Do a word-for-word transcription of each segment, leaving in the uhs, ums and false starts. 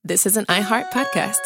this is an iHeart podcast.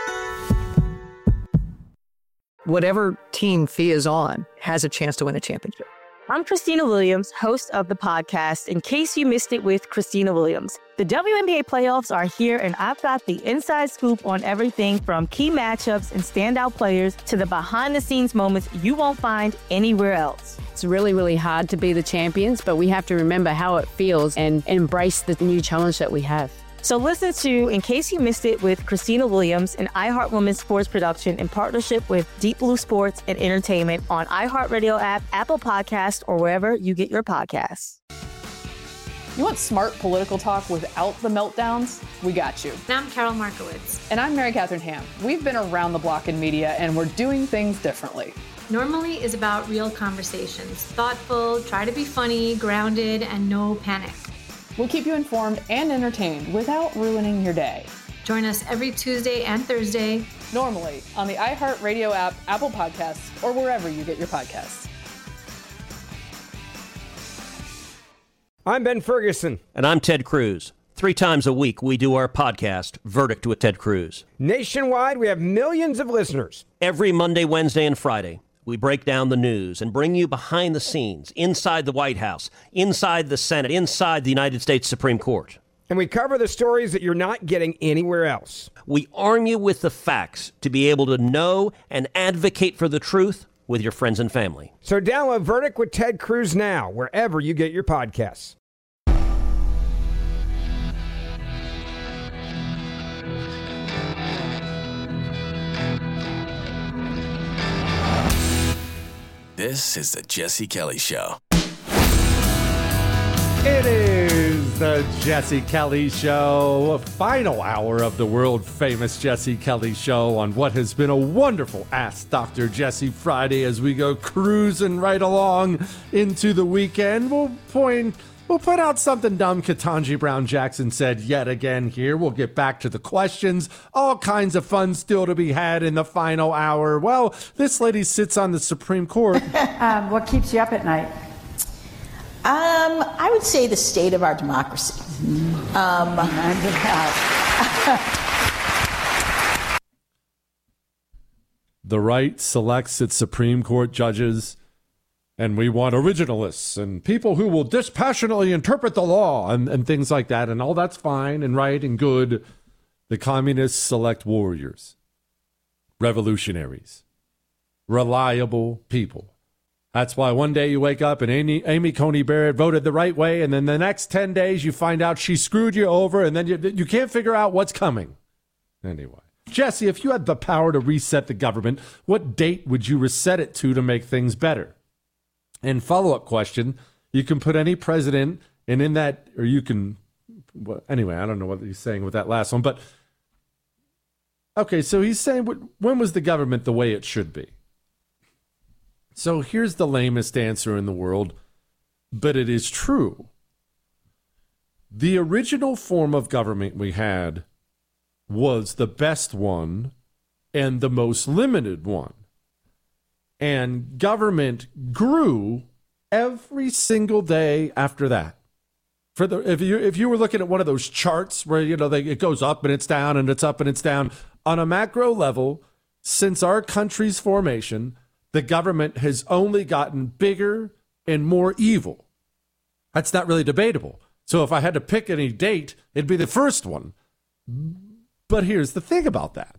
Whatever team Thea is on has a chance to win a championship. I'm Christina Williams, host of the podcast, In Case You Missed It with Christina Williams. The W N B A playoffs are here, and I've got the inside scoop on everything from key matchups and standout players to the behind-the-scenes moments you won't find anywhere else. It's really, really hard to be the champions, but we have to remember how it feels and embrace the new challenge that we have. So listen to In Case You Missed It with Christina Williams, an iHeart Women's Sports production in partnership with Deep Blue Sports and Entertainment on iHeartRadio app, Apple Podcasts, or wherever you get your podcasts. You want smart political talk without the meltdowns? We got you. And I'm Carol Markowitz. And I'm Mary Catherine Ham. We've been around the block in media, and we're doing things differently. Normally is about real conversations. Thoughtful, try to be funny, grounded, and no panic. We'll keep you informed and entertained without ruining your day. Join us every Tuesday and Thursday. Normally on the iHeartRadio app, Apple Podcasts, or wherever you get your podcasts. I'm Ben Ferguson. And I'm Ted Cruz. Three times a week, we do our podcast, Verdict with Ted Cruz. Nationwide, we have millions of listeners. Every Monday, Wednesday, and Friday, we break down the news and bring you behind the scenes, inside the White House, inside the Senate, inside the United States Supreme Court. And we cover the stories that you're not getting anywhere else. We arm you with the facts to be able to know and advocate for the truth with your friends and family. So download Verdict with Ted Cruz now, wherever you get your podcasts. This is the Jesse Kelly Show. It is the Jesse Kelly Show, final hour of the world-famous Jesse Kelly Show on what has been a wonderful Ask Doctor Jesse Friday as we go cruising right along into the weekend. We'll point... We'll put out something dumb Ketanji Brown Jackson said yet again here. We'll get back to the questions. All kinds of fun still to be had in the final hour. Well, this lady sits on the Supreme Court. um, what keeps you up at night? Um, I would say the state of our democracy. Um, the right selects its Supreme Court judges. And we want originalists and people who will dispassionately interpret the law and, and things like that. And all that's fine and right and good. The communists select warriors, revolutionaries, reliable people. That's why one day you wake up and Amy, Amy Coney Barrett voted the right way. And then the next ten days you find out she screwed you over. And then you, you can't figure out what's coming. Anyway, Jesse, if you had the power to reset the government, what date would you reset it to to make things better? And follow-up question, you can put any president, and in that, or you can, well, anyway, I don't know what he's saying with that last one, but, okay, so he's saying, when was the government the way it should be? So here's the lamest answer in the world, but it is true. The original form of government we had was the best one and the most limited one. And government grew every single day after that. For the if you if you were looking at one of those charts where you know they, it goes up and it's down and it's up and it's down on a macro level, since our country's formation, the government has only gotten bigger and more evil. That's not really debatable. So if I had to pick any date, it'd be the first one. But here's the thing about that.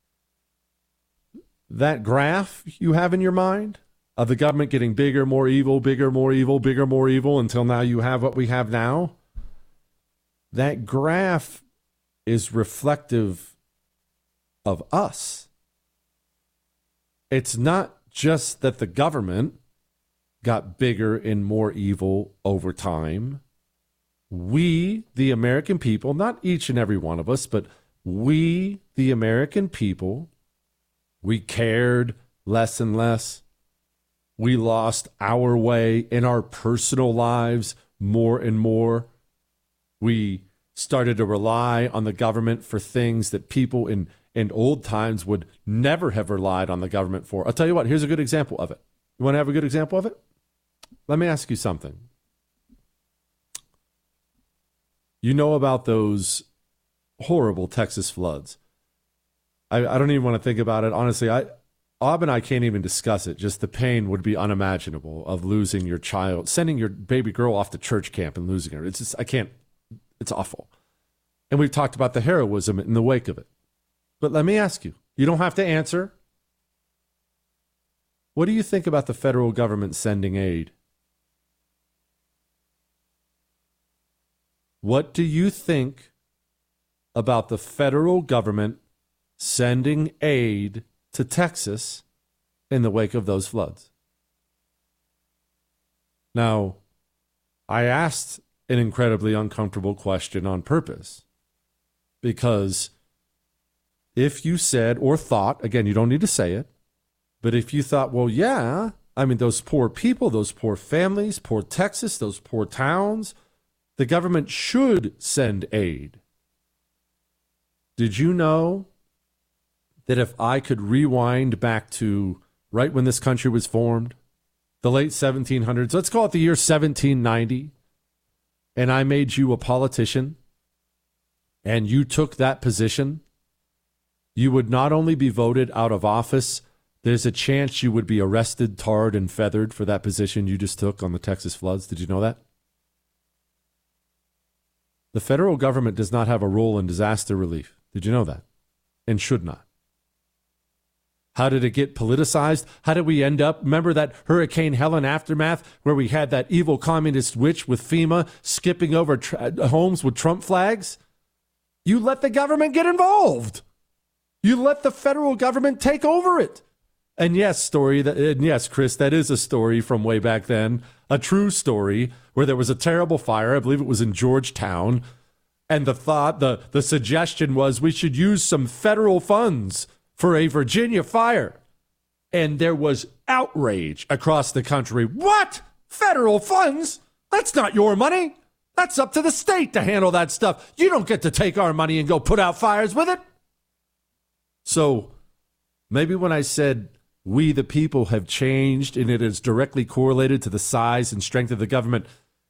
That graph you have in your mind of the government getting bigger, more evil, bigger, more evil, bigger, more evil, until now you have what we have now, that graph is reflective of us. It's not just that the government got bigger and more evil over time. We, the American people, not each and every one of us, but we, the American people, we cared less and less. We lost our way in our personal lives more and more. We started to rely on the government for things that people in, in old times would never have relied on the government for. I'll tell you what, here's a good example of it. You want to have a good example of it? Let me ask you something. You know about those horrible Texas floods. I, I don't even want to think about it. Honestly, I, Bob and I can't even discuss it. Just the pain would be unimaginable of losing your child, sending your baby girl off to church camp and losing her. It's just, I can't, it's awful. And we've talked about the heroism in the wake of it. But let me ask you, you don't have to answer. What do you think about the federal government sending aid? What do you think about the federal government sending aid to Texas in the wake of those floods? Now, I asked an incredibly uncomfortable question on purpose, because if you said or thought, again, you don't need to say it, but if you thought, well, yeah, I mean, those poor people, those poor families, poor Texas, those poor towns, the government should send aid. Did you know that if I could rewind back to right when this country was formed, the late seventeen hundreds, let's call it the year seventeen ninety, and I made you a politician, and you took that position, you would not only be voted out of office, there's a chance you would be arrested, tarred, and feathered for that position you just took on the Texas floods. Did you know that? The federal government does not have a role in disaster relief. Did you know that? And should not. How did it get politicized? How did we end up? Remember that Hurricane Helen aftermath where we had that evil communist witch with FEMA skipping over tra- homes with Trump flags? You let the government get involved. You let the federal government take over it. And yes, story that, and yes, Chris, that is a story from way back then, a true story where there was a terrible fire. I believe it was in Georgetown. And the thought, the, the suggestion was we should use some federal funds for a Virginia fire. And there was outrage across the country. What? Federal funds? That's not your money. That's up to the state to handle that stuff. You don't get to take our money and go put out fires with it. So maybe when I said we the people have changed and it is directly correlated to the size and strength of the government,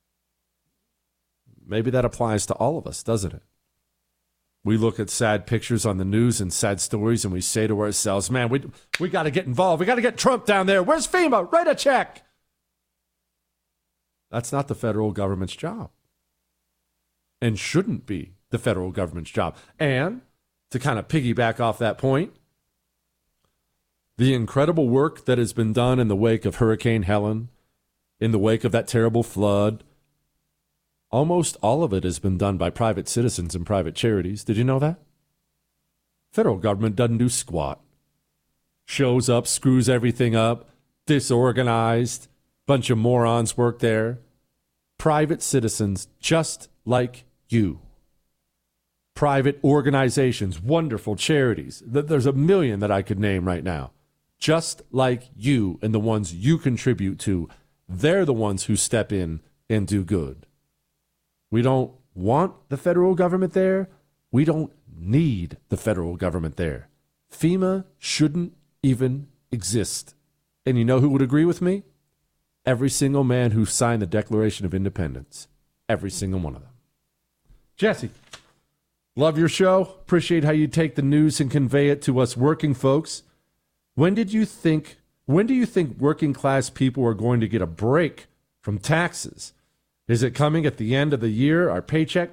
maybe that applies to all of us, doesn't it? We look at sad pictures on the news and sad stories and we say to ourselves, man, we we got to get involved. We got to get Trump down there. Where's FEMA? Write a check. That's not the federal government's job and shouldn't be the federal government's job. And to kind of piggyback off that point, the incredible work that has been done in the wake of Hurricane Helen, in the wake of that terrible flood, almost all of it has been done by private citizens and private charities. Did you know that? Federal government doesn't do squat. Shows up, screws everything up, disorganized, bunch of morons work there. Private citizens just like you. Private organizations, wonderful charities. There's a million that I could name right now. Just like you and the ones you contribute to, they're the ones who step in and do good. We don't want the federal government there. We don't need the federal government there. FEMA shouldn't even exist. And you know who would agree with me? Every single man who signed the Declaration of Independence. Every single one of them. Jesse, love your show. Appreciate how you take the news and convey it to us working folks. When did you think, when do you think working class people are going to get a break from taxes? Is it coming at the end of the year, our paycheck?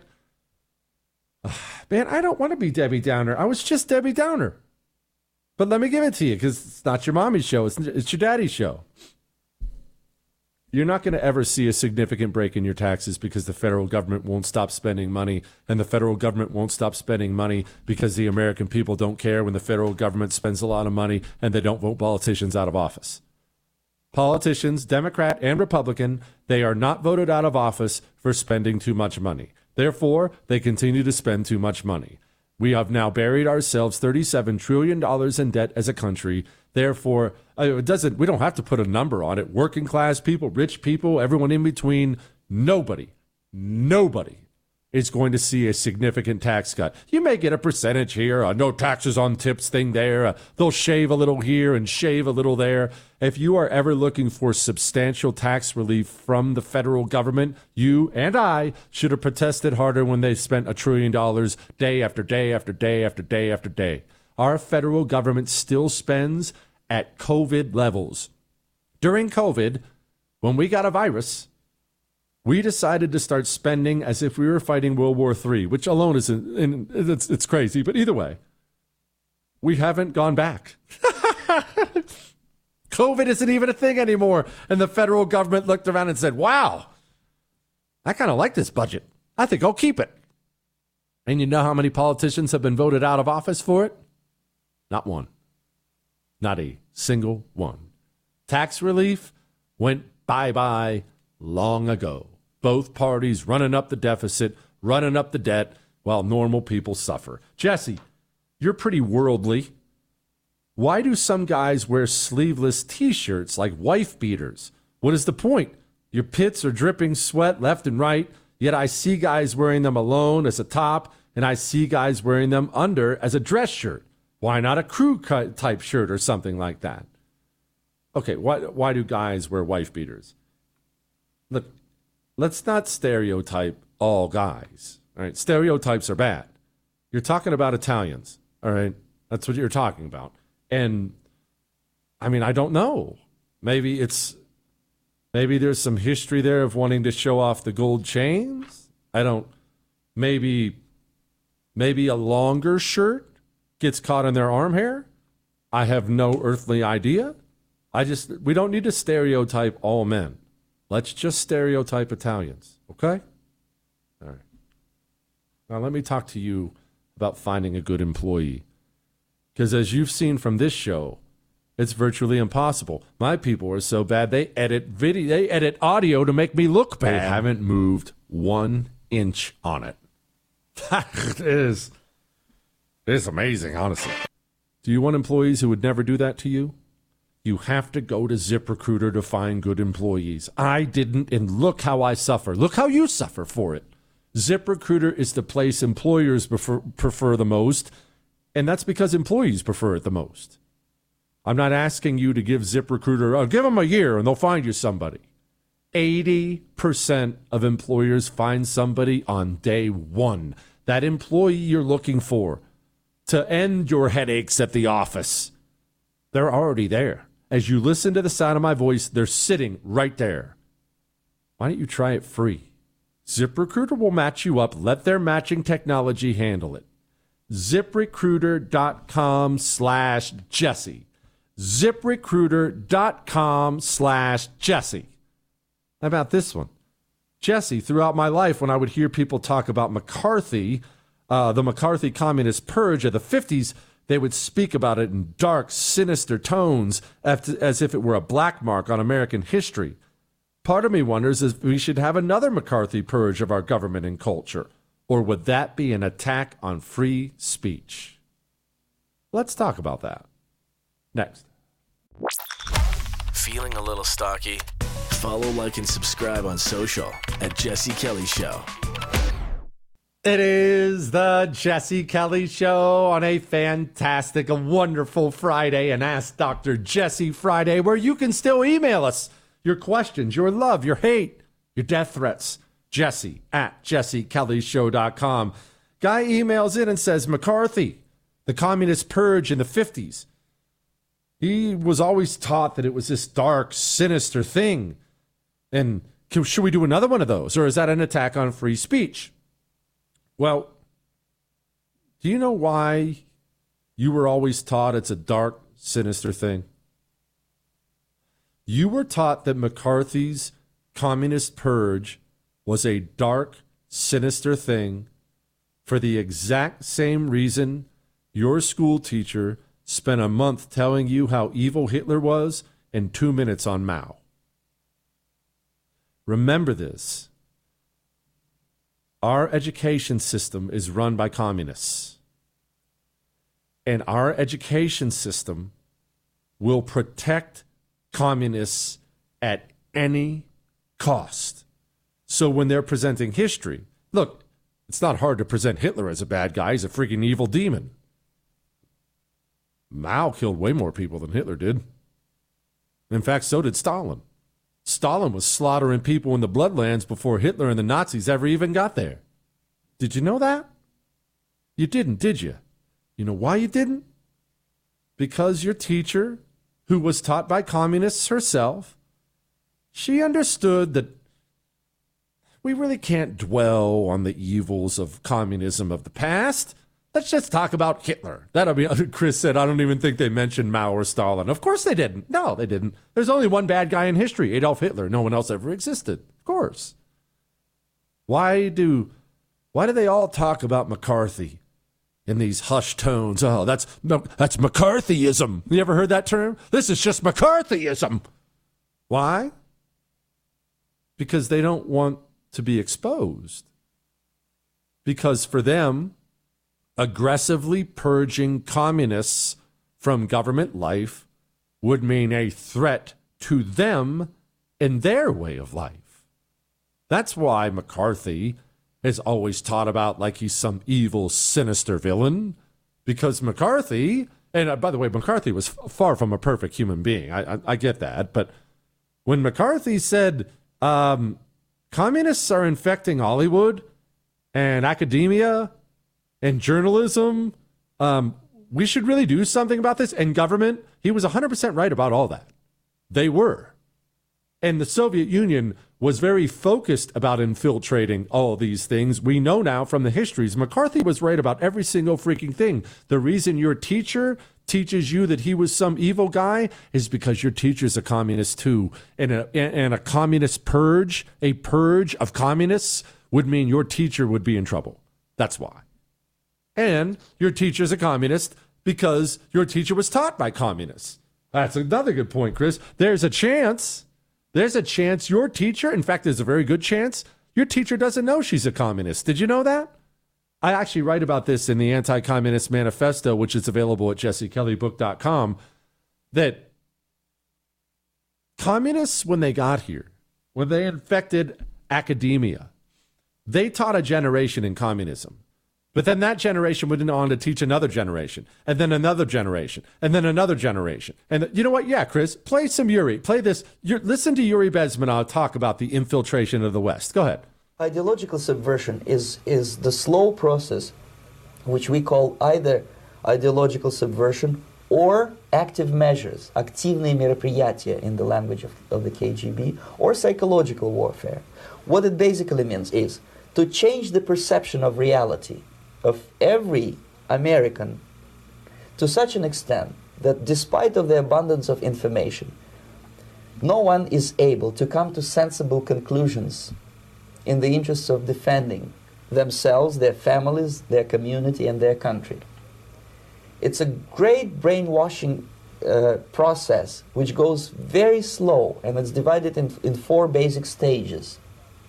Uh, man, I don't want to be Debbie Downer. I was just Debbie Downer. But let me give it to you because it's not your mommy's show. It's, it's your daddy's show. You're not going to ever see a significant break in your taxes because the federal government won't stop spending money, and the federal government won't stop spending money because the American people don't care when the federal government spends a lot of money and they don't vote politicians out of office. Politicians, Democrat and Republican, they are not voted out of office for spending too much money. Therefore, they continue to spend too much money. We have now buried ourselves thirty-seven trillion dollars in debt as a country. Therefore, it doesn't. We don't have to put a number on it. Working class people, rich people, everyone in between, nobody, nobody is going to see a significant tax cut. You may get a percentage here, a no taxes on tips thing there. Uh, they'll shave a little here and shave a little there. If you are ever looking for substantial tax relief from the federal government, you and I should have protested harder when they spent a trillion dollars day after day after day after day after day. Our federal government still spends at COVID levels. During COVID, when we got a virus, we decided to start spending as if we were fighting World War Three, which alone is in, in, it's, it's crazy. But either way, we haven't gone back. COVID isn't even a thing anymore. And the federal government looked around and said, wow, I kind of like this budget. I think I'll keep it. And you know how many politicians have been voted out of office for it? Not one. Not a single one. Tax relief went bye-bye long ago. Both parties running up the deficit, running up the debt, while normal people suffer. Jesse, you're pretty worldly. Why do some guys wear sleeveless T-shirts like wife beaters? What is the point? Your pits are dripping sweat left and right, yet I see guys wearing them alone as a top, and I see guys wearing them under as a dress shirt. Why not a crew cut type shirt or something like that? Okay, why, why do guys wear wife beaters? Look, let's not stereotype all guys. All right, stereotypes are bad. You're talking about Italians. All right, that's what you're talking about. And I mean, I don't know. Maybe it's maybe there's some history there of wanting to show off the gold chains. I don't. Maybe maybe a longer shirt gets caught in their arm hair. I have no earthly idea. I just we don't need to stereotype all men. Let's just stereotype Italians, okay? All right. Now, let me talk to you about finding a good employee. Because as you've seen from this show, it's virtually impossible. My people are so bad, they edit video, they edit audio to make me look bad. They haven't moved one inch on it. it is, it is amazing, honestly. Do you want employees who would never do that to you? You have to go to ZipRecruiter to find good employees. I didn't, and look how I suffer. Look how you suffer for it. ZipRecruiter is the place employers prefer, prefer the most, and that's because employees prefer it the most. I'm not asking you to give ZipRecruiter, oh, give them a year and they'll find you somebody. eighty percent of employers find somebody on day one. That employee you're looking for to end your headaches at the office. They're already there. As you listen to the sound of my voice, they're sitting right there. Why don't you try it free? ZipRecruiter will match you up. Let their matching technology handle it. ZipRecruiter.com slash Jesse. ZipRecruiter.com slash Jesse. How about this one? Jesse, throughout my life, when I would hear people talk about McCarthy, uh, the McCarthy Communist Purge of the fifties, they would speak about it in dark, sinister tones as if it were a black mark on American history. Part of me wonders if we should have another McCarthy purge of our government and culture, or would that be an attack on free speech? Let's talk about that next. Feeling a little stocky? Follow, like, and subscribe on social at Jesse Kelly Show. It is the Jesse Kelly Show on a fantastic, a wonderful Friday, an Ask Doctor Jesse Friday, where you can still email us your questions, your love, your hate, your death threats. Jesse at jesse kelly show dot com. Guy emails in and says, McCarthy, the communist purge in the fifties. He was always taught that it was this dark, sinister thing. And can, should we do another one of those? Or is that an attack on free speech? Well, do you know why you were always taught it's a dark, sinister thing? You were taught that McCarthy's communist purge was a dark, sinister thing for the exact same reason your school teacher spent a month telling you how evil Hitler was and two minutes on Mao. Remember this. Our education system is run by communists. And our education system will protect communists at any cost. So when they're presenting history, look, It's not hard to present Hitler as a bad guy. He's a freaking evil demon. Mao killed way more people than Hitler did. In fact, so did Stalin. Stalin was slaughtering people in the bloodlands before Hitler and the Nazis ever even got there. Did you know that? You didn't, did you? You know why you didn't? Because your teacher, who was taught by communists herself, she understood that we really can't dwell on the evils of communism of the past. Let's just talk about Hitler. That'll be, Chris said, I don't even think they mentioned Mao or Stalin. Of course they didn't. No, they didn't. There's only one bad guy in history, Adolf Hitler. No one else ever existed. Of course. Why do, why do they all talk about McCarthy in these hushed tones? Oh, that's, that's McCarthyism. You ever heard that term? This is just McCarthyism. Why? Because they don't want to be exposed. Because for them, aggressively purging communists from government life would mean a threat to them and their way of life. That's why McCarthy is always taught about like he's some evil, sinister villain, because McCarthy, and uh, by the way, McCarthy was f- far from a perfect human being. I, I, I get that. But when McCarthy said, um, communists are infecting Hollywood and academia and journalism, um, we should really do something about this. And government, he was one hundred percent right about all that. They were. And the Soviet Union was very focused about infiltrating all these things. We know now from the histories, McCarthy was right about every single freaking thing. The reason your teacher teaches you that he was some evil guy is because your teacher's a communist too. And a, and a communist purge, a purge of communists would mean your teacher would be in trouble. That's why. And your teacher's a communist because your teacher was taught by communists. That's another good point, Chris. There's a chance, there's a chance your teacher, in fact, there's a very good chance, your teacher doesn't know she's a communist. Did you know that? I actually write about this in the Anti-Communist Manifesto, which is available at jesse kelly book dot com, that communists, when they got here, when they infected academia, they taught a generation in communism. But then that generation went on to teach another generation, and then another generation, and then another generation. And you know what? Yeah, Chris, play some Yuri. Play this. You're, listen to Yuri Bezmenov talk about the infiltration of the West. Go ahead. Ideological subversion is, is the slow process which we call either ideological subversion or active measures, активные мероприятия in the language of, of the K G B, or psychological warfare. What it basically means is to change the perception of reality of every American to such an extent that despite of the abundance of information, no one is able to come to sensible conclusions in the interests of defending themselves, their families, their community, and their country. It's a great brainwashing uh, process which goes very slow, and it's divided in, in four basic stages.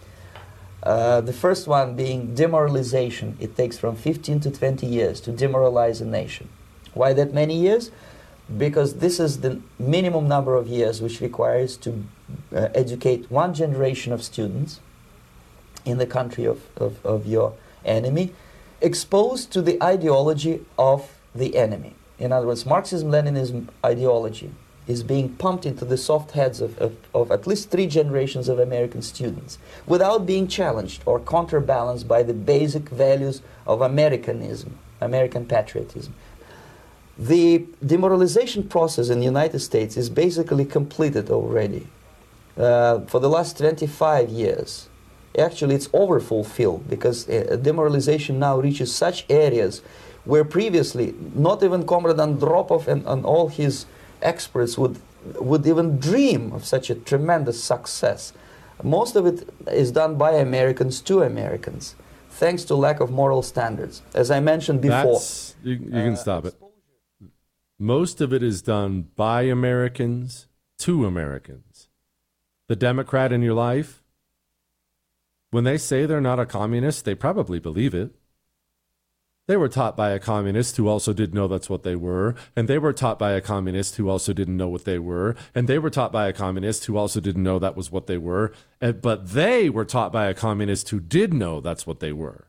Uh, the first one being demoralization. It takes from fifteen to twenty years to demoralize a nation. Why that many years? Because this is the minimum number of years which requires to uh, educate one generation of students in the country of, of, of your enemy, exposed to the ideology of the enemy. In other words, Marxism-Leninism ideology is being pumped into the soft heads of, of, of at least three generations of American students without being challenged or counterbalanced by the basic values of Americanism, American patriotism. The demoralization process in the United States is basically completed already. Uh, for the last twenty-five years, actually it's overfulfilled, because uh, demoralization now reaches such areas where previously not even Comrade Andropov and, and all his experts would would even dream of such a tremendous success. Most of it is done by Americans to Americans, thanks to lack of moral standards. As I mentioned before. That's, you, you can uh, stop it. Most of it is done by Americans to Americans. The Democrat in your life, when they say they're not a communist, they probably believe it. They were taught by a communist who also didn't know that's what they were, and they were taught by a communist who also didn't know what they were, and they were taught by a communist who also didn't know that was what they were, and, but they were taught by a communist who did know that's what they were.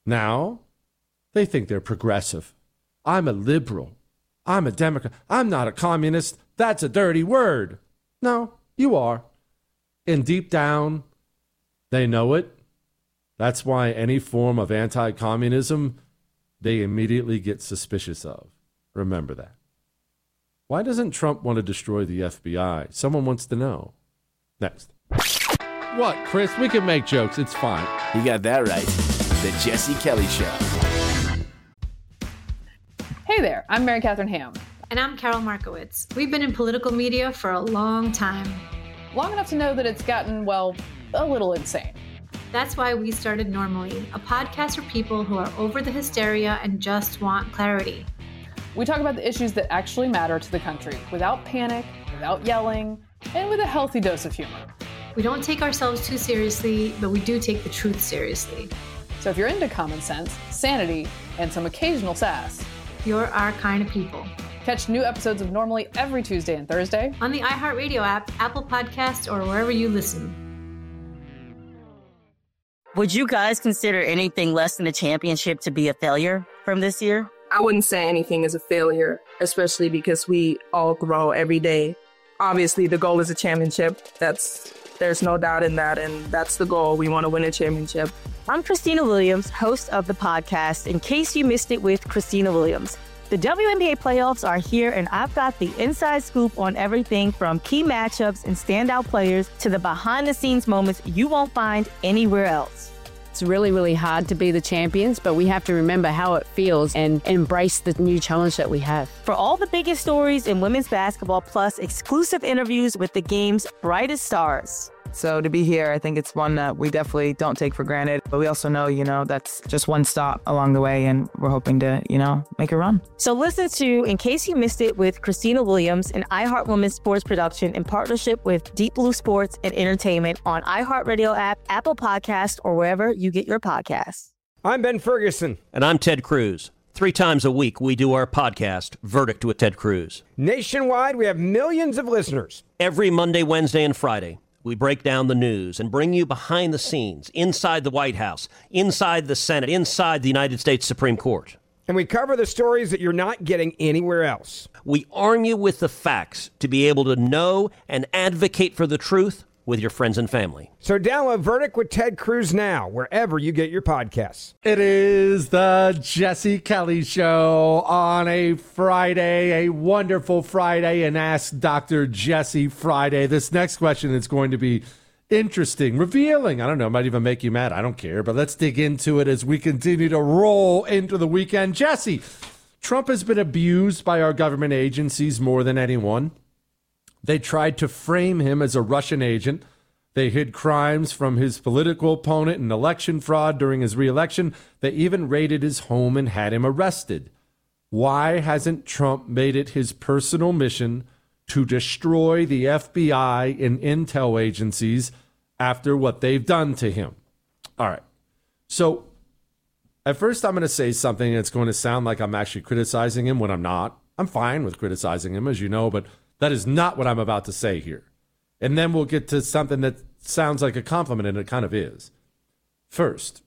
Now, they think they're progressive. I'm a liberal. I'm a Democrat. I'm not a communist. That's a dirty word. No, you are. And deep down, they know it. That's why any form of anti-communism, they immediately get suspicious of. Remember that. Why doesn't Trump want to destroy the F B I? Someone wants to know. Next. What, Chris? We can make jokes. It's fine. You got that right. The Jesse Kelly Show. Hey there, I'm Mary Catherine Ham. And I'm Carol Markowitz. We've been in political media for a long time. Long enough to know that it's gotten, well, a little insane. That's why we started Normally, a podcast for people who are over the hysteria and just want clarity. We talk about the issues that actually matter to the country without panic, without yelling, and with a healthy dose of humor. We don't take ourselves too seriously, but we do take the truth seriously. So if you're into common sense, sanity, and some occasional sass, you're our kind of people. Catch new episodes of Normally every Tuesday and Thursday on the iHeartRadio app, Apple Podcasts, or wherever you listen. Would you guys consider anything less than a championship to be a failure from this year? I wouldn't say anything is a failure, especially because we all grow every day. Obviously, the goal is a championship. That's there's no doubt in that, and that's the goal. We want to win a championship. I'm Christina Williams, host of the podcast In Case You Missed It with Christina Williams. The W N B A playoffs are here, and I've got the inside scoop on everything from key matchups and standout players to the behind-the-scenes moments you won't find anywhere else. It's really, really hard to be the champions, but we have to remember how it feels and embrace the new challenge that we have. For all the biggest stories in women's basketball, plus exclusive interviews with the game's brightest stars. So to be here, I think it's one that we definitely don't take for granted. But we also know, you know, that's just one stop along the way, and we're hoping to, you know, make a run. So listen to In Case You Missed It with Christina Williams, an iHeart Women's sports production in partnership with Deep Blue Sports and Entertainment on iHeartRadio app, Apple Podcasts, or wherever you get your podcasts. I'm Ben Ferguson. And I'm Ted Cruz. Three times a week, we do our podcast, Verdict with Ted Cruz. Nationwide, we have millions of listeners. Every Monday, Wednesday, and Friday, we break down the news and bring you behind the scenes, inside the White House, inside the Senate, inside the United States Supreme Court. And we cover the stories that you're not getting anywhere else. We arm you with the facts to be able to know and advocate for the truth with your friends and family. So download Verdict with Ted Cruz now, wherever you get your podcasts. It is the Jesse Kelly Show on a Friday, a wonderful Friday, and Ask Doctor Jesse Friday. This next question is going to be interesting, revealing. I don't know, might even make you mad. I don't care, but let's dig into it as we continue to roll into the weekend. Jesse, Trump has been abused by our government agencies more than anyone. They tried to frame him as a Russian agent. They hid crimes from his political opponent and election fraud during his reelection. They even raided his home and had him arrested. Why hasn't Trump made it his personal mission to destroy the F B I and intel agencies after what they've done to him? All right. So at first I'm going to say something that's going to sound like I'm actually criticizing him when I'm not. I'm fine with criticizing him, as you know, but that is not what I'm about to say here. And then we'll get to something that sounds like a compliment, and it kind of is. First,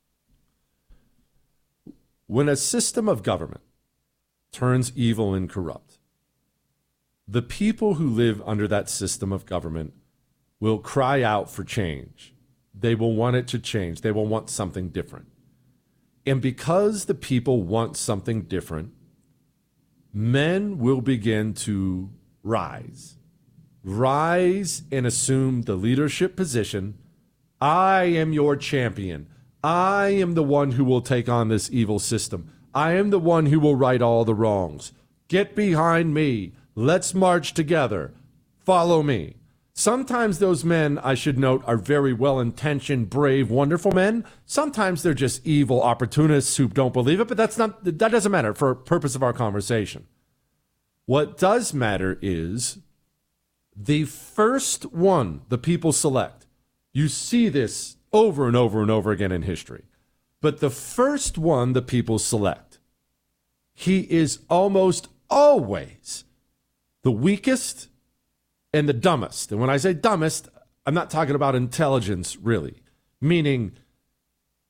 when a system of government turns evil and corrupt, the people who live under that system of government will cry out for change. They will want it to change. They will want something different. And because the people want something different, men will begin to rise. Rise and assume the leadership position. I am your champion. I am the one who will take on this evil system. I am the one who will right all the wrongs. Get behind me. Let's march together. Follow me. Sometimes those men, I should note, are very well-intentioned, brave, wonderful men. Sometimes they're just evil opportunists who don't believe it, but that's not, that doesn't matter for the purpose of our conversation. What does matter is the first one the people select. You see this over and over and over again in history. But the first one the people select, he is almost always the weakest and the dumbest. And when I say dumbest, I'm not talking about intelligence, really. Meaning,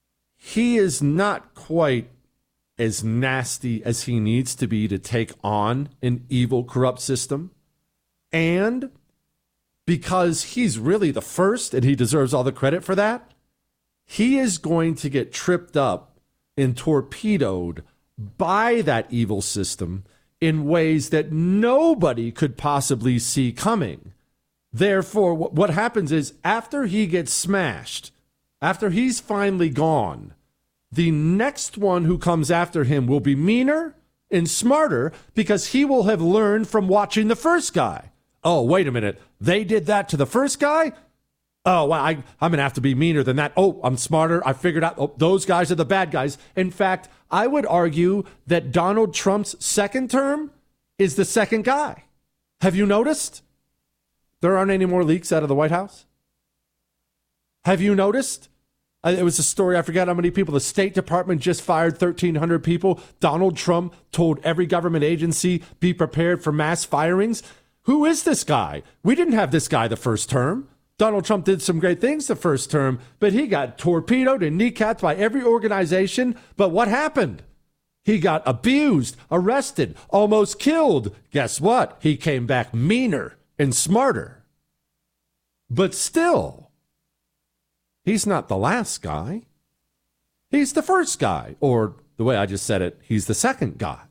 he is not quite as nasty as he needs to be to take on an evil, corrupt system. And because he's really the first, and he deserves all the credit for that, he is going to get tripped up and torpedoed by that evil system in ways that nobody could possibly see coming. Therefore, what happens is after he gets smashed, after he's finally gone, the next one who comes after him will be meaner and smarter because he will have learned from watching the first guy. Oh, wait a minute. They did that to the first guy? Oh, well, I, I'm going to have to be meaner than that. Oh, I'm smarter. I figured out oh, those guys are the bad guys. In fact, I would argue that Donald Trump's second term is the second guy. Have you noticed? There aren't any more leaks out of the White House. Have you noticed? It was a story, I forget how many people. The State Department just fired thirteen hundred people. Donald Trump told every government agency, be prepared for mass firings. Who is this guy? We didn't have this guy the first term. Donald Trump did some great things the first term, but he got torpedoed and kneecapped by every organization. But what happened? He got abused, arrested, almost killed. Guess what? He came back meaner and smarter. But still, he's not the last guy. He's the first guy. Or the way I just said it, he's the second guy.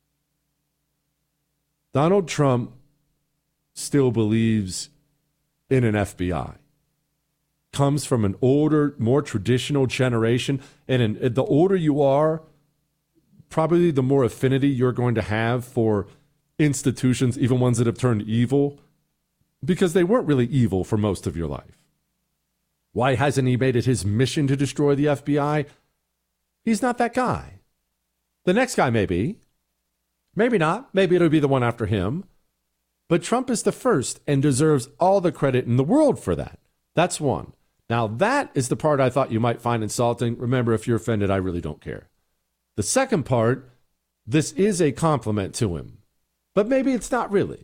Donald Trump still believes in an F B I. Comes from an older, more traditional generation. And in, the older you are, probably the more affinity you're going to have for institutions, even ones that have turned evil, because they weren't really evil for most of your life. Why hasn't he made it his mission to destroy the F B I? He's not that guy. The next guy may be. Maybe not. Maybe it'll be the one after him. But Trump is the first and deserves all the credit in the world for that. That's one. Now, that is the part I thought you might find insulting. Remember, if you're offended, I really don't care. The second part, this is a compliment to him. But maybe it's not really.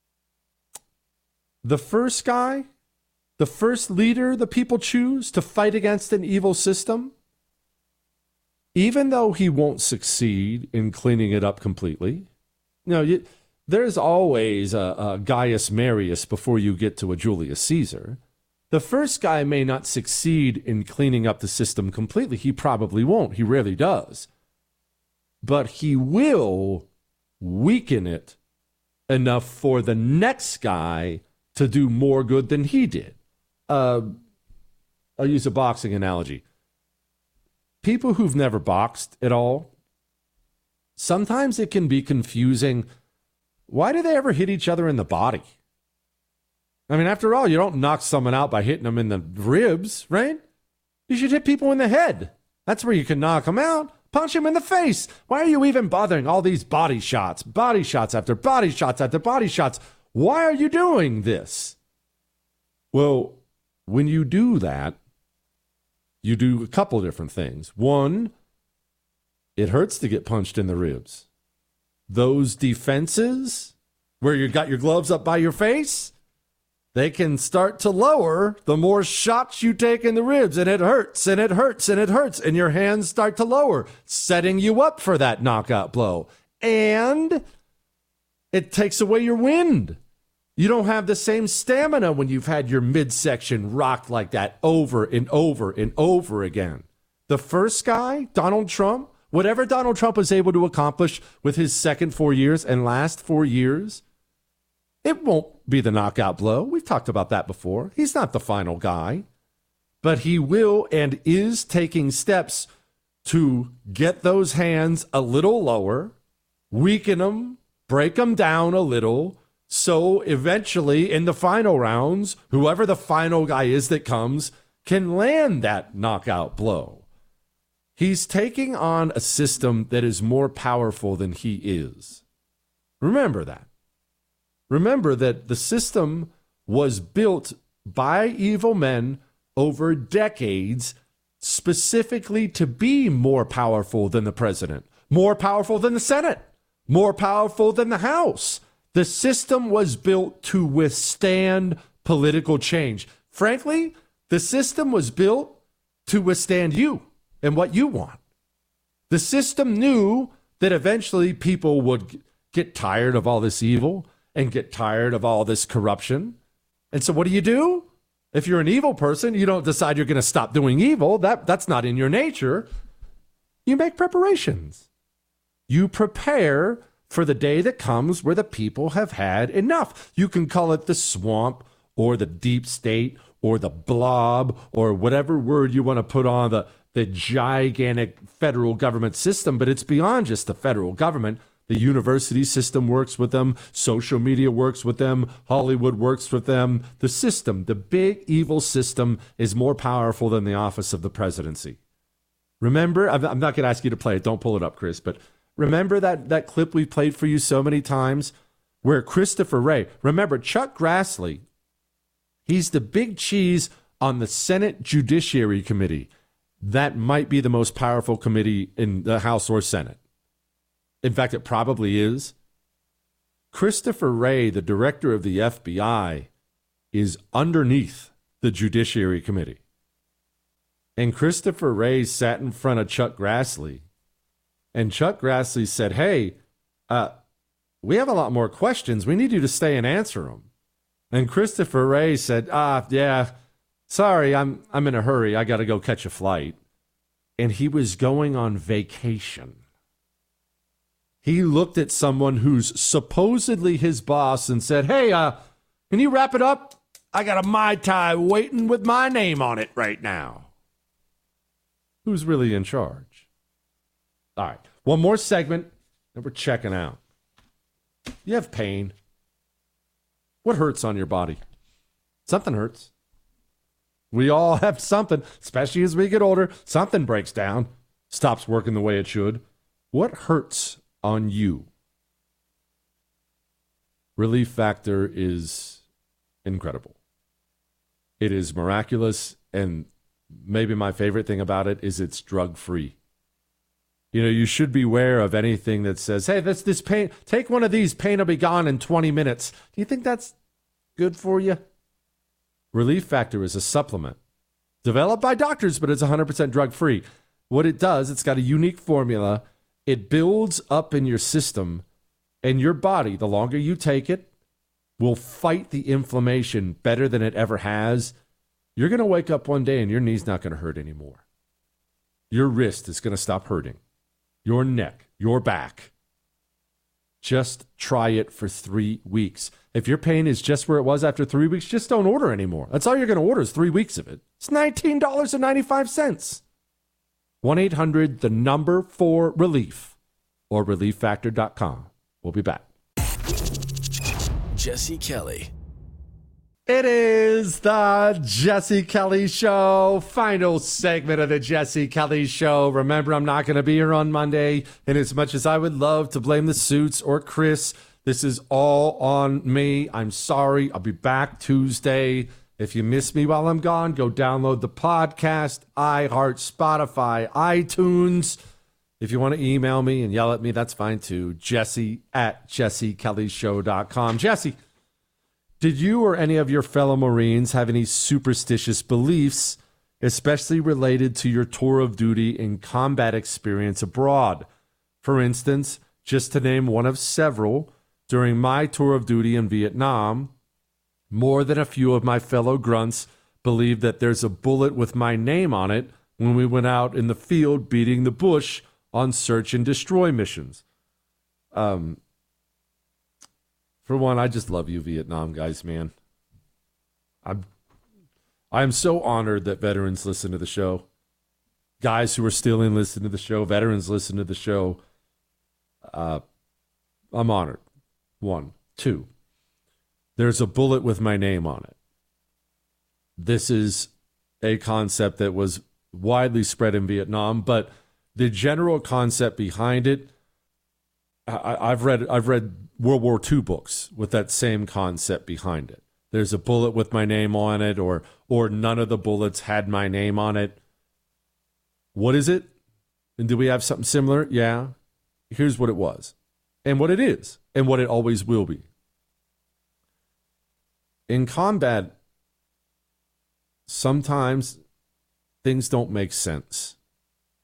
The first guy, the first leader the people choose to fight against an evil system, even though he won't succeed in cleaning it up completely, you know, you, there's always a, a Gaius Marius before you get to a Julius Caesar. The first guy may not succeed in cleaning up the system completely. He probably won't. He rarely does. But he will weaken it enough for the next guy to do more good than he did. Uh, I'll use a boxing analogy. People who've never boxed at all, sometimes it can be confusing. Why do they ever hit each other in the body? I mean, after all, you don't knock someone out by hitting them in the ribs, right? You should hit people in the head. That's where you can knock them out. Punch him in the face. Why are you even bothering all these body shots? Body shots after body shots after body shots. Why are you doing this? Well, when you do that, you do a couple of different things. One, it hurts to get punched in the ribs. Those defenses, where you got your gloves up by your face, they can start to lower the more shots you take in the ribs, and it hurts, and it hurts, and it hurts, and your hands start to lower, setting you up for that knockout blow. And it takes away your wind. You don't have the same stamina when you've had your midsection rocked like that over and over and over again. The first guy, Donald Trump, whatever Donald Trump was able to accomplish with his second four years and last four years, it won't be the knockout blow. We've talked about that before. He's not the final guy. But he will and is taking steps to get those hands a little lower, weaken them, break them down a little, so eventually in the final rounds, whoever the final guy is that comes can land that knockout blow. He's taking on a system that is more powerful than he is. Remember that. Remember that the system was built by evil men over decades specifically to be more powerful than the president, more powerful than the Senate, more powerful than the House. The system was built to withstand political change. Frankly, the system was built to withstand you. and what you want. The system knew that eventually people would get tired of all this evil and get tired of all this corruption. And so what do you do? If you're an evil person, you don't decide you're going to stop doing evil. That, that's not in your nature. You make preparations. You prepare for the day that comes where the people have had enough. You can call it the swamp or the deep state or the blob or whatever word you want to put on the, the gigantic federal government system, but it's beyond just the federal government. The university system works with them. Social media works with them. Hollywood works with them. The system, the big evil system, is more powerful than the office of the presidency. Remember, I'm not going to ask you to play it. Don't pull it up, Chris, but remember that, that clip we played for you so many times where Christopher Wray, remember Chuck Grassley, he's the big cheese on the Senate Judiciary Committee. That might be the most powerful committee in the House or Senate. In fact, it probably is. Christopher Wray, the director of the F B I, is underneath the Judiciary Committee. And Christopher Wray sat in front of Chuck Grassley, and Chuck Grassley said, hey, uh, we have a lot more questions. We need you to stay and answer them. And Christopher Wray said, ah, yeah, sorry, I'm I'm in a hurry. I got to go catch a flight. And he was going on vacation. He looked at someone who's supposedly his boss and said, hey, uh, can you wrap it up? I got a Mai Tai waiting with my name on it right now. Who's really in charge? All right, one more segment, and we're checking out. You have pain. What hurts on your body? Something hurts. We all have something, especially as we get older. Something breaks down, stops working the way it should. What hurts on you? Relief Factor is incredible. It is miraculous, and maybe my favorite thing about it is it's drug-free. You know, you should beware of anything that says, hey, this this pain, take one of these, pain will be gone in twenty minutes. Do you think that's good for you? Relief Factor is a supplement developed by doctors, but it's one hundred percent drug-free. What it does, it's got a unique formula. It builds up in your system, and your body, the longer you take it, will fight the inflammation better than it ever has. You're going to wake up one day and your knee's not going to hurt anymore. Your wrist is going to stop hurting. Your neck, your back. Just try it for three weeks. If your pain is just where it was after three weeks, just don't order anymore. That's all you're going to order is three weeks of it. It's nineteen dollars and ninety-five cents. one eight hundred, the number for relief, or relief factor dot com. We'll be back. Jesse Kelly. It is the Jesse Kelly Show, final segment of the Jesse Kelly Show. Remember, I'm not going to be here on Monday, and as much as I would love to blame the suits or Chris, this is all on me. I'm sorry. I'll be back Tuesday. If you miss me while I'm gone, go download the podcast, iHeart, Spotify, iTunes. If you want to email me and yell at me, that's fine too. Jesse at jesse kelly show dot com. Jesse, did you or any of your fellow Marines have any superstitious beliefs, especially related to your tour of duty and combat experience abroad? For instance, just to name one of several, during my tour of duty in Vietnam, more than a few of my fellow grunts believe that there's a bullet with my name on it when we went out in the field beating the bush on search and destroy missions. Um, for one, I just love you, Vietnam guys, man. I'm, I'm so honored that veterans listen to the show. Guys who are still in listen to the show, veterans listen to the show. Uh, I'm honored. One. Two. There's a bullet with my name on it. This is a concept that was widely spread in Vietnam, but the general concept behind it, I, I've read I've read World War Two books with that same concept behind it. There's a bullet with my name on it, or or none of the bullets had my name on it. What is it? And do we have something similar? Yeah. Here's what it was, and what it is, and what it always will be. In combat, sometimes things don't make sense.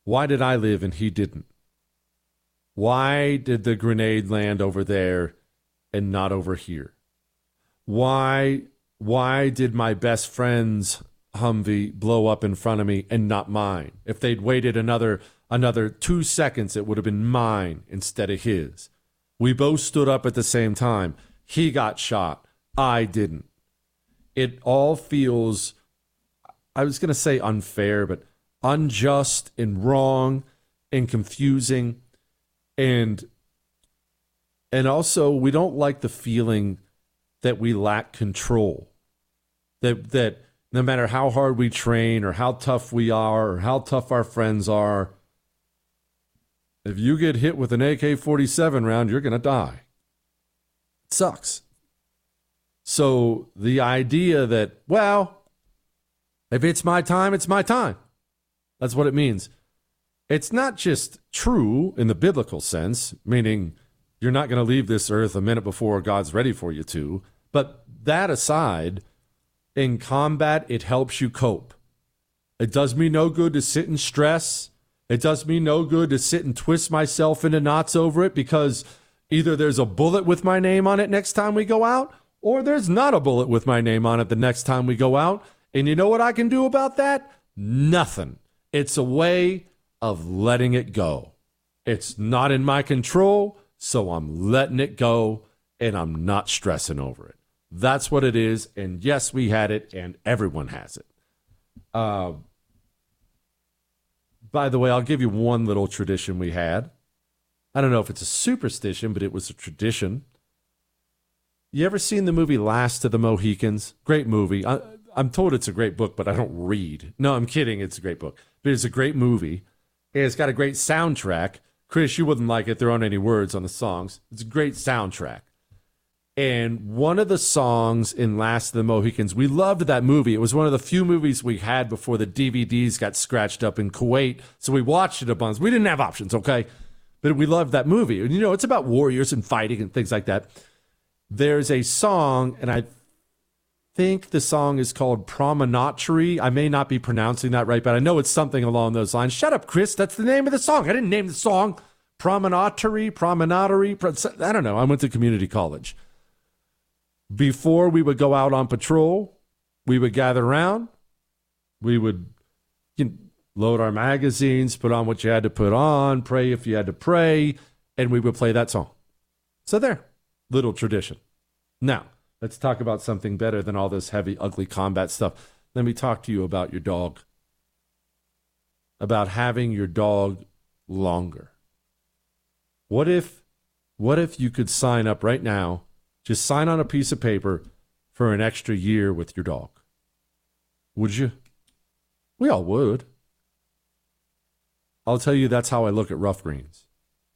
Why did I live and he didn't? Why did the grenade land over there and not over here? Why why did my best friend's Humvee blow up in front of me and not mine? If they'd waited another another two seconds, it would have been mine instead of his. We both stood up at the same time. He got shot. I didn't. It all feels, I was going to say unfair, but unjust and wrong and confusing. And and also, we don't like the feeling that we lack control. That that no matter how hard we train or how tough we are or how tough our friends are, if you get hit with an A K forty-seven round, you're going to die. It sucks. So the idea that, well, if it's my time, it's my time. That's what it means. It's not just true in the biblical sense, meaning you're not going to leave this earth a minute before God's ready for you to. But that aside, in combat, it helps you cope. It does me no good to sit in stress. It does me no good to sit and twist myself into knots over it, because either there's a bullet with my name on it next time we go out, or there's not a bullet with my name on it the next time we go out. And you know what I can do about that? Nothing. It's a way of letting it go. It's not in my control, so I'm letting it go, and I'm not stressing over it. That's what it is, and yes, we had it, and everyone has it. Uh, by the way, I'll give you one little tradition we had. I don't know if it's a superstition, but it was a tradition. You ever seen the movie Last of the Mohicans? Great movie. I, I'm told it's a great book, but I don't read. No, I'm kidding. It's a great book. But it's a great movie. It's got a great soundtrack. Chris, you wouldn't like it. There aren't any words on the songs. It's a great soundtrack. And one of the songs in Last of the Mohicans, we loved that movie. It was one of the few movies we had before the D V Ds got scratched up in Kuwait. So we watched it a bunch. We didn't have options, okay? But we loved that movie. And, you know, it's about warriors and fighting and things like that. There's a song, and I think the song is called Promontory. I may not be pronouncing that right, but I know it's something along ththose lines. Shut up, Chris. That's the name of the song. I didn't name the song. Promontory, Promontory. I don't know. I went to community college. Before we would go out on patrol, we would gather around. We would you know, load our magazines, put on what you had to put on, pray if you had to pray, and we would play that song. So there, little tradition. Now, let's talk about something better than all this heavy, ugly combat stuff. Let me talk to you about your dog. About having your dog longer. What if, what if you could sign up right now, just sign on a piece of paper for an extra year with your dog? Would you? We all would. I'll tell you, that's how I look at Rough Greens.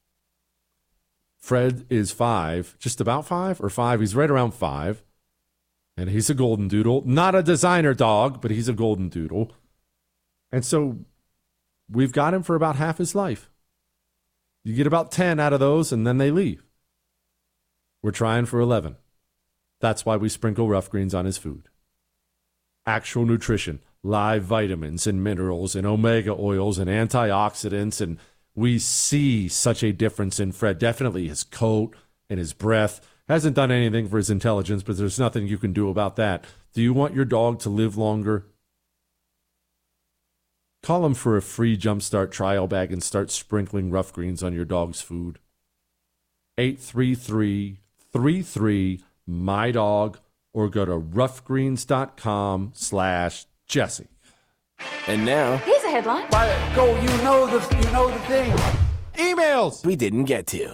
Fred is five, just about five or five. He's right around five. And he's a golden doodle. Not a designer dog, but he's a golden doodle. And so we've got him for about half his life. You get about ten out of those, and then they leave. We're trying for eleven. That's why we sprinkle Rough Greens on his food. Actual nutrition, live vitamins and minerals and omega oils and antioxidants, and we see such a difference in Fred. Definitely his coat and his breath. Hasn't done anything for his intelligence, but there's nothing you can do about that. Do you want your dog to live longer? Call him for a free Jumpstart trial bag and start sprinkling Rough Greens on your dog's food. eight three three, three three, my dog, or go to roughgreens.com slash Jesse. And now, Here's a headline. Why, go, you know the, you know the thing. Emails we didn't get to.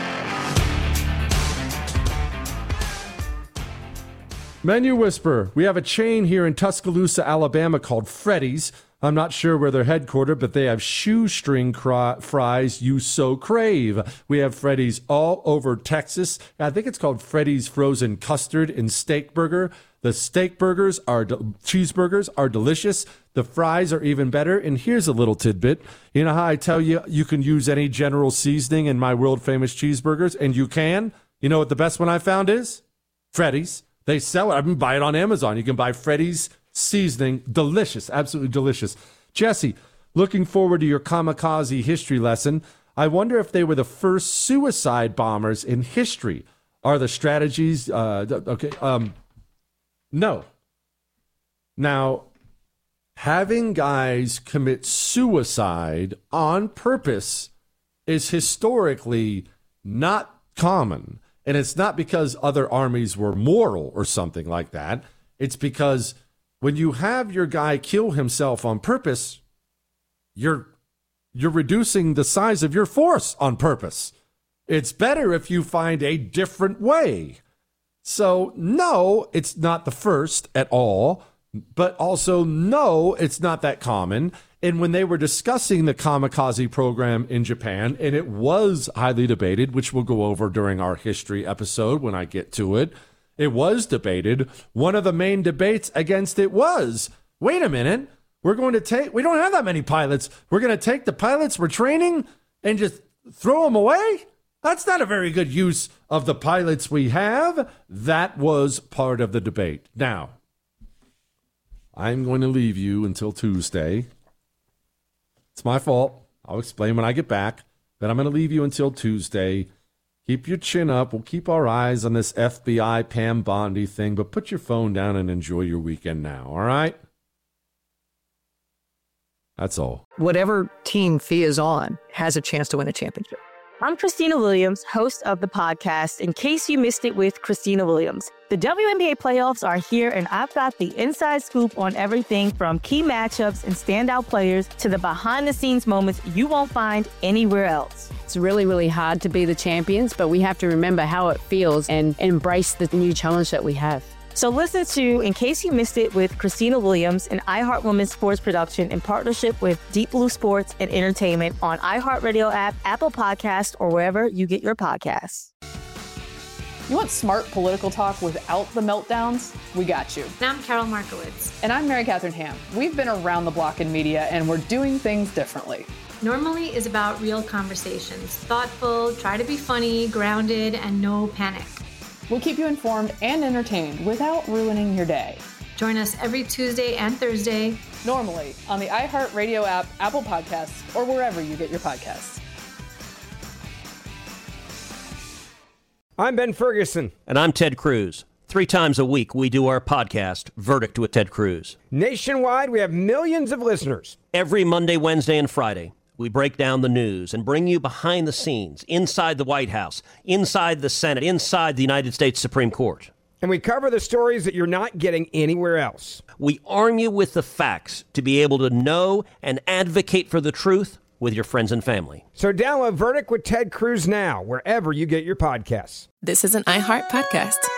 Menu Whisper. We have a chain here in Tuscaloosa, Alabama called Freddy's. I'm not sure where they're headquartered, but they have shoestring cry- fries you so crave. We have Freddy's all over Texas. I think it's called Freddy's Frozen Custard and Steak Burger. The steak burgers are de- cheeseburgers are delicious. The fries are even better. And here's a little tidbit. You know how I tell you you can use any general seasoning in my world famous cheeseburgers, and you can. You know what the best one I found is? Freddy's. They sell it. I can buy it on Amazon. You can buy Freddy's seasoning. Delicious. Absolutely delicious. Jesse, Looking forward to your kamikaze history lesson. I wonder if they were the first suicide bombers in history. Are the strategies, uh, okay, um, no. Now, having guys commit suicide on purpose is historically not common. And it's not because other armies were moral or something like that. It's because when you have your guy kill himself on purpose, you're you're reducing the size of your force on purpose. It's better if you find a different way. So, no, it's not the first at all, but also, no, it's not that common. And when they were discussing the kamikaze program in Japan, and it was highly debated, which we'll go over during our history episode when I get to it, it was debated. One of the main debates against it was, wait a minute, we're going to take, we don't have that many pilots. We're going to take the pilots we're training and just throw them away? That's not a very good use of the pilots we have. That was part of the debate. Now, I'm going to leave you until Tuesday. It's my fault. I'll explain when I get back. But I'm going to leave you until Tuesday. Keep your chin up. We'll keep our eyes on this F B I Pam Bondi thing, but put your phone down and enjoy your weekend now, all right? That's all. Whatever team Fee is on has a chance to win a championship. I'm Christina Williams, host of the podcast, In Case You Missed It with Christina Williams. The W N B A playoffs are here, and I've got the inside scoop on everything from key matchups and standout players to the behind-the-scenes moments you won't find anywhere else. It's really, really hard to be the champions, but we have to remember how it feels and embrace the new challenge that we have. So listen to In Case You Missed It with Christina Williams, an iHeart Women's sports production in partnership with Deep Blue Sports and Entertainment on iHeartRadio app, Apple Podcasts, or wherever you get your podcasts. You want smart political talk without the meltdowns? We got you. And I'm Carol Markowitz. And I'm Mary Catherine Ham. We've been around the block in media, and we're doing things differently. Normally is about real conversations. Thoughtful, try to be funny, grounded, and no panic. We'll keep you informed and entertained without ruining your day. Join us every Tuesday and Thursday. Normally on the iHeartRadio app, Apple Podcasts, or wherever you get your podcasts. I'm Ben Ferguson. And I'm Ted Cruz. Three times a week, we do our podcast, Verdict with Ted Cruz. Nationwide, we have millions of listeners. Every Monday, Wednesday, and Friday, we break down the news and bring you behind the scenes, inside the White House, inside the Senate, inside the United States Supreme Court. And we cover the stories that you're not getting anywhere else. We arm you with the facts to be able to know and advocate for the truth with your friends and family. So download Verdict with Ted Cruz now, wherever you get your podcasts. This is an iHeart podcast.